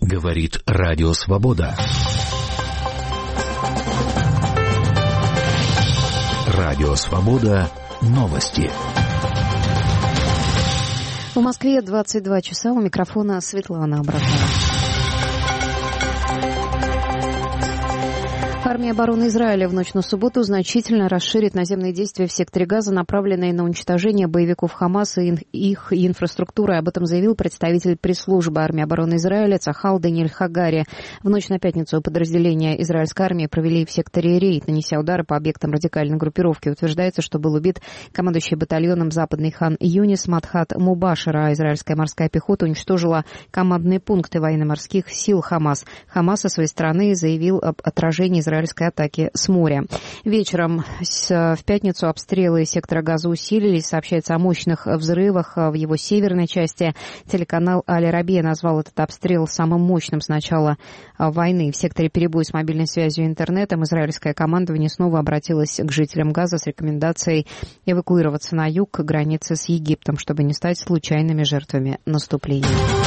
Говорит Радио Свобода. Радио Свобода. Новости. В Москве 22 часа. У микрофона Светлана Абрахова. Армия обороны Израиля в ночь на субботу значительно расширит наземные действия в секторе Газа, направленные на уничтожение боевиков ХАМАС и их инфраструктуры. Об этом заявил представитель пресс-службы армии обороны Израиля Цахал Даниэль Хагари. В ночь на пятницу подразделения израильской армии провели в секторе рейд, нанеся удары по объектам радикальной группировки. Утверждается, что был убит командующий батальоном Западный хан Юнис Мадхат Мубашира, а израильская морская пехота уничтожила командные пункты военно-морских сил ХАМАС. ХАМАС со своей стороны заявил об отражении израильской атаки с моря. Вечером в пятницу обстрелы сектора Газа усилились. Сообщается о мощных взрывах в его северной части. Телеканал Аль-Арабия назвал этот обстрел самым мощным с начала войны. В секторе перебой с мобильной связью и интернетом. Израильское командование снова обратилось к жителям Газа с рекомендацией эвакуироваться на юг к границе с Египтом, чтобы не стать случайными жертвами наступления.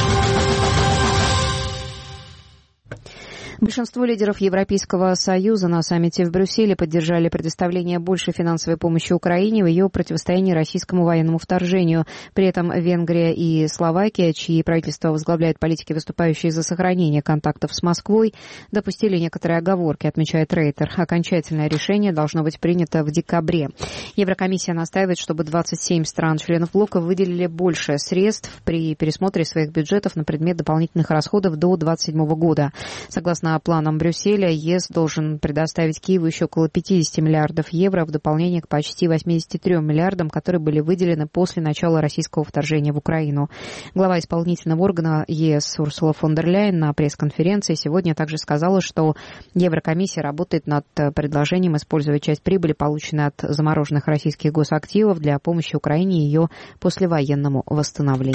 Большинство лидеров Европейского Союза на саммите в Брюсселе поддержали предоставление большей финансовой помощи Украине в ее противостоянии российскому военному вторжению. При этом Венгрия и Словакия, чьи правительства возглавляют политики, выступающие за сохранение контактов с Москвой, допустили некоторые оговорки, отмечает Рейтер. Окончательное решение должно быть принято в декабре. Еврокомиссия настаивает, чтобы 27 стран-членов блока выделили больше средств при пересмотре своих бюджетов на предмет дополнительных расходов до 2027 года. Согласно планам Брюсселя, ЕС должен предоставить Киеву еще около 50 миллиардов евро в дополнение к почти 83 миллиардам, которые были выделены после начала российского вторжения в Украину. Глава исполнительного органа ЕС Урсула фон дер Ляйен на пресс-конференции сегодня также сказала, что Еврокомиссия работает над предложением использовать часть прибыли, полученной от замороженных российских госактивов, для помощи Украине и ее послевоенному восстановлению.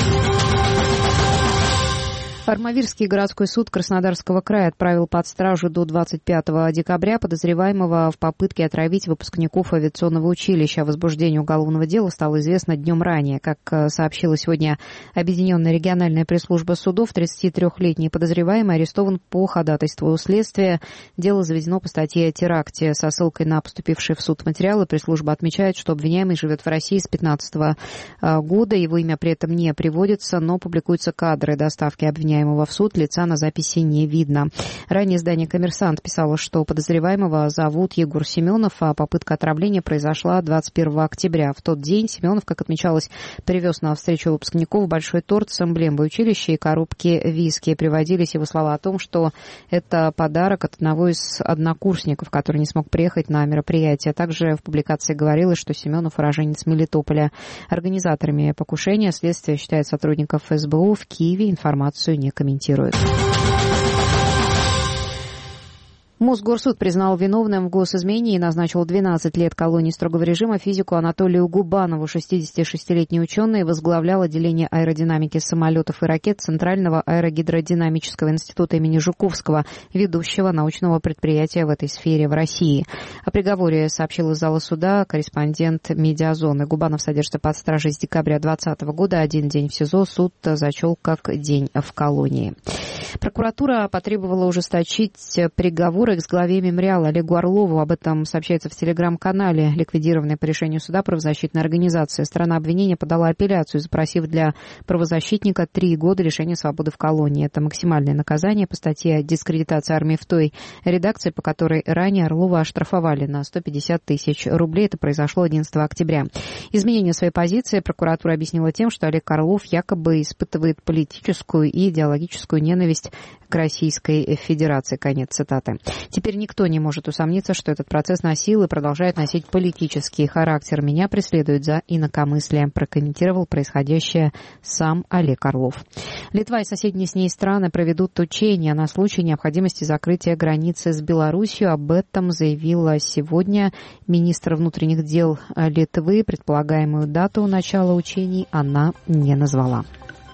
Армавирский городской суд Краснодарского края отправил под стражу до 25 декабря подозреваемого в попытке отравить выпускников авиационного училища. О возбуждении уголовного дела стало известно днем ранее. Как сообщила сегодня Объединенная региональная пресс-служба судов, 33-летний подозреваемый арестован по ходатайству следствия. Дело заведено по статье о теракте. Со ссылкой на поступившие в суд материалы пресс-служба отмечает, что обвиняемый живет в России с 2015 года. Его имя при этом не приводится, но публикуются кадры доставки обвиняемого в суд, лица на записи не видно. Ранее издание «Коммерсант» писало, что подозреваемого зовут Егор Семенов, а попытка отравления произошла 21 октября. В тот день Семенов, как отмечалось, привез на встречу выпускников большой торт с эмблемой училища и коробки виски. Приводились его слова о том, что это подарок от одного из однокурсников, который не смог приехать на мероприятие. Также в публикации говорилось, что Семенов уроженец Мелитополя. Организаторами покушения следствие считает сотрудников СБУ. В Киеве информацию не комментирует. Мосгорсуд признал виновным в госизмене и назначил 12 лет колонии строгого режима физику Анатолию Губанову. 66-летний ученый возглавлял отделение аэродинамики самолетов и ракет Центрального аэрогидродинамического института имени Жуковского, ведущего научного предприятия в этой сфере в России. О приговоре сообщил из зала суда корреспондент «Медиазоны». Губанов содержится под стражей с декабря 2020 года. Один день в СИЗО суд зачел как день в колонии. Прокуратура потребовала ужесточить приговор экс-главе мемориала Олегу Орлову. Об этом сообщается в телеграм-канале, ликвидированной по решению суда правозащитной организации. Сторона обвинения подала апелляцию, запросив для правозащитника 3 года лишения свободы в колонии. Это максимальное наказание по статье «Дискредитация армии» в той редакции, по которой ранее Орлова оштрафовали на 150 тысяч рублей. Это произошло 11 октября. Изменение своей позиции прокуратура объяснила тем, что Олег Орлов якобы испытывает политическую и идеологическую ненависть к Российской Федерации. Конец цитаты. Теперь никто не может усомниться, что этот процесс носил и продолжает носить политический характер. Меня преследуют за инакомыслие, прокомментировал происходящее сам Олег Орлов. Литва и соседние с ней страны проведут учения на случай необходимости закрытия границы с Беларусью. Об этом заявила сегодня министр внутренних дел Литвы. Предполагаемую дату начала учений она не назвала.